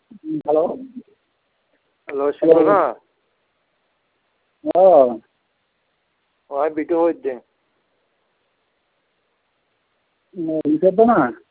hello hello শুনো না হ্যাঁ ওই বিটু হইতে ইসে তো না